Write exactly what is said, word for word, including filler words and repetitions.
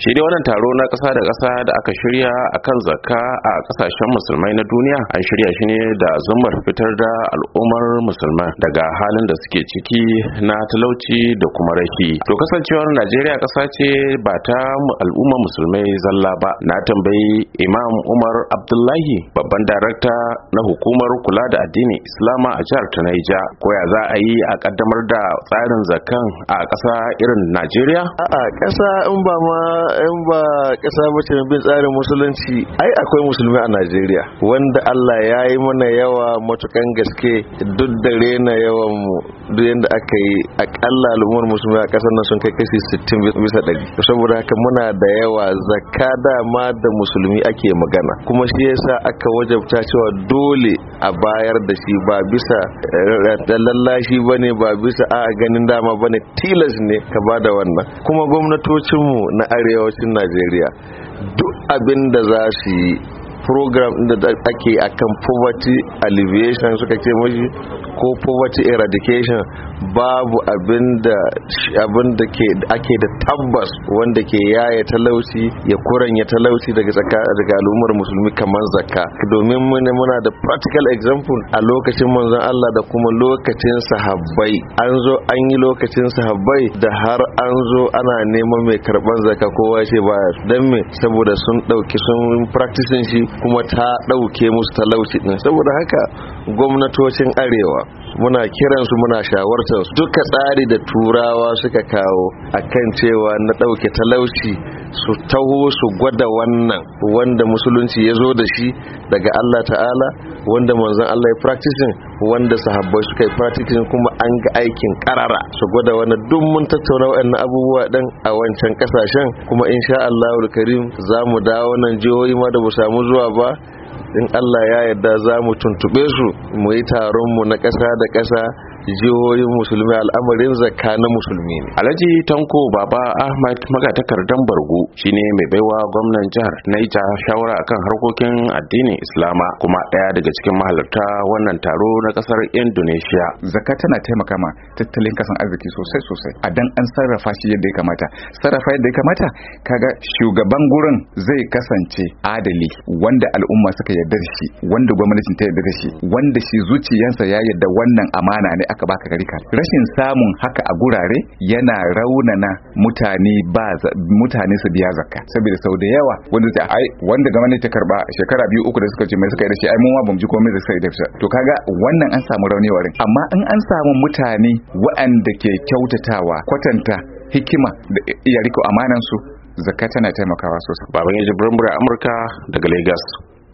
Shi dai wannan taro na ƙasa da ƙasa da aka shirya akan zakka a ƙasashen musulmai na duniya an shirya shi ne da zumar fitar da al'ummar musulman daga halin da suke ciki na talauci da kuma rashi. To kasancewar Najeriya ƙasa ce ba ta al'ummar musulmai zalla ba, na tambayi Imam Umar Abdullahi, babban darakta na hukumar kula da addinin Islama a jihar ta Niger, ko ya za a yi a kaddamar da tsarin zakkan a ƙasa irin Najeriya? A'a, ƙasa in ba ma in ba ƙasa bace bin tsarin musulunci, ai akwai musulmi a Najeriya wanda Allah ya yi mana yawa matukan gaske, duk da rena yawan mu duk yanda aka yi akalla al'ummar musulmi a ƙasar nan sun kai kashi sittin bisa ɗari. Saboda haka muna da yawa, zakka dama da musulmi ake magana, kuma shi yasa aka wajabta cewa dole a bayar da shi, ba bisa lallashi bane, ba bisa a ganin dama bane, tilas ne ka bada wannan. Kuma gwamnatocinmu na arewacin Najeriya duk abin da za su yi, program da ake akan poverty alleviation suka ce mashi, ko poverty eradication, babu abinda abinda ke ake da tabbas wanda ke yaya talauci ya kuranya talauci daga tsaka daga al'ummar musulmi kamar zakka. Domin mun muna da practical example a lokacin manzon Allah da kuma lokacin sahabbai. An zo an yi lokacin sahabbai da har an zo ana neman mai karban zakka, kowa ce baya. Dan me? Saboda sun dauki sun practicing shi, kuma ta dauke musu talauci din. Saboda haka gwamnatocin arewa muna kiransu, muna shawartar su, duka tsari da turawa suka kawo akan cewa na dauke talauci, su taho su gwada wannan wanda musulunci ya zo da shi daga Allah ta'ala, wanda manzon Allah ya practicing, wanda sahabbai suka yi practicing, kuma an ga aikin karara. Su gwada wannan, duk mun tattauna waɗannan abubuwa dan a wancan kasashen, kuma insha Allahul Karim za mu dawo nan jihohi ma da ba samu zuwa ba, in Allah ya yarda za mu tuntube su mu yi taron mu na ƙasa da ƙasa, jihohin musulmi, al'amarin zakka na musulmi ne. Alhaji Tanko Baba Ahmad, magatakardan Bargu, shine mai baiwa gwamnan jihar Niger shawara akan harkokin addinin Islama, kuma ɗaya daga cikin mahalarta wannan taro na ƙasar Indonesia. Zakka tana taimaka ma tattalin kasan arziki sosai sosai, a dan an sarrafa shi yadda ya kamata. Sarrafa yadda ya kamata, kaga shugaban gurin zai kasance adali, wanda al'umma suka yarda da shi, wanda gwamnatin ta yarda da shi, wanda shi zuciyarsa ya yarda wannan amana ne aka baka gari ka. Rashin samun haka a gurare yana raunana mutane, ba mutane su biya zakka, saboda sau da yawa wanda ta ai wanda gwamnati ta karba shekara biyu uku da suka ce mai suka yi da shi, ai mun ma bamu ji komai da suka yi da shi. To kaga wannan an samu raunewarin, amma in an samu mutane waɗanda ke kyautatawa, kwatanta hikima da iya riko amanan su, zakka tana taimakawa sosai. Baban Yaji Burambura, Amurka daga Lagos.